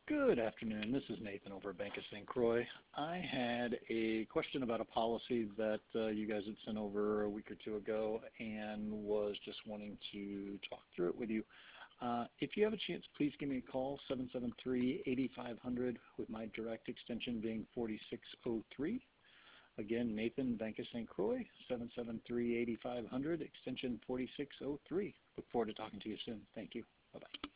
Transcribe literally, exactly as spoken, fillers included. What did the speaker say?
Good afternoon. This is Nathan over at Bank of Saint Croix. I had a question about a policy that uh, you guys had sent over a week or two ago and was just wanting to talk through it with you. Uh, if you have a chance, please give me a call, seven seven three, eight five zero zero, with my direct extension being forty-six oh three. Again, Nathan, Bank of Saint Croix, seven seven three, eight five zero zero, extension forty-six oh three. Look forward to talking to you soon. Thank you. Bye-bye.